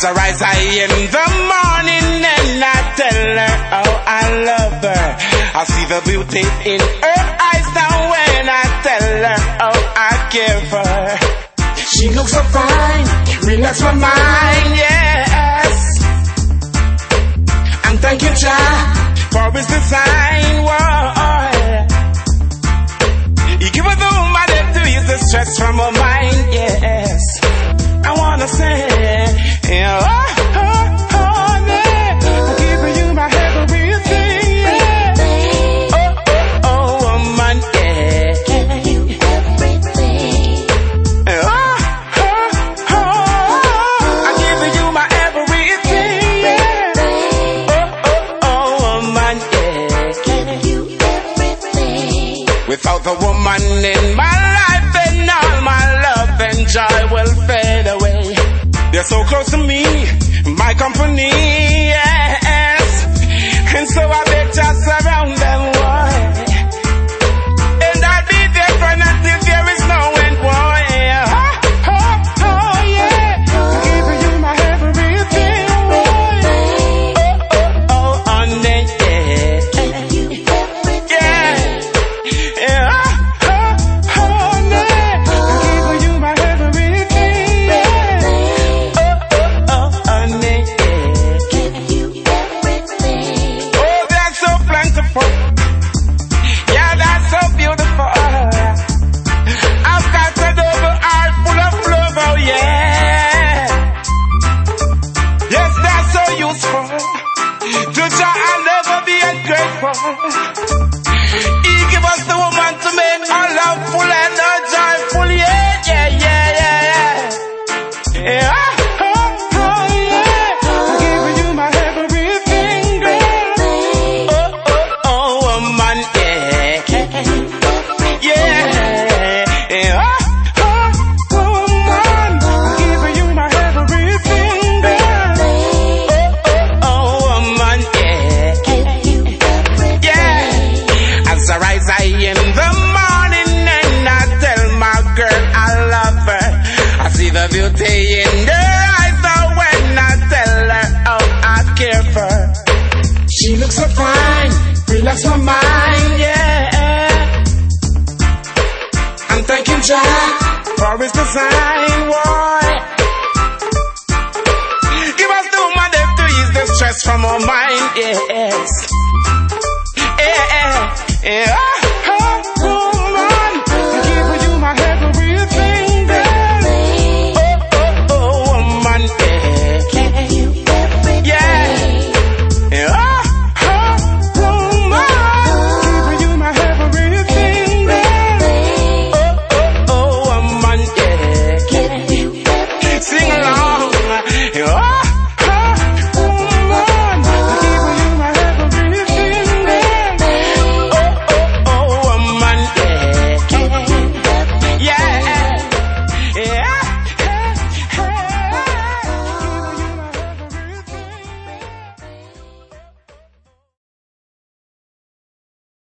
As I rise in the morning and I tell her how I love her, I see the beauty in her eyes now when I tell her how I care for her. She looks so fine, relax my mind, yes. And thank you, Jah, for his design, whoa. He give us the woman that to ease the stress from her mind, yes. I wanna say, yeah, I'm giving you my everything, yeah. Oh, woman, yeah. Giving you everything. I'm giving you my everything, yeah. Oh, woman, yeah. Giving you everything. Without the woman in my life, then all my love and joy will fade away. They're so close to me, my company, yes. And so I bet just surround them, boy. And I'll be there for until there is no end, boy. Oh, yeah. I'm giving you my everything, boy. Oh, honey, yeah. Giving you everything. Yeah. Honey, I'm giving you my everything, yeah. Oh, honey, yeah. Giving you everything. Oh, that's so plentiful. Yeah, that's so beautiful. I've got a double heart full of love, oh yeah. Yes, that's so useful. To Jah, I'll never be ungrateful. He give us the woman to make our love full and our joyful, yeah, yeah, yeah, yeah, yeah. Yeah. I'm giving you my everything, girl. Oh, woman, yeah. Yeah. Woman, I'm giving you my everything, girl. Oh, woman, yeah. Giving you everything. Yeah. As I rise in the morning and I tell my girl I love her, I see the beauty in her eyes now when I tell her how I care for her. She looks so fine, relax my mind, yeah. And thank you, Jah, for his design, boy. Give us the woman that to ease the stress from our mind, yes.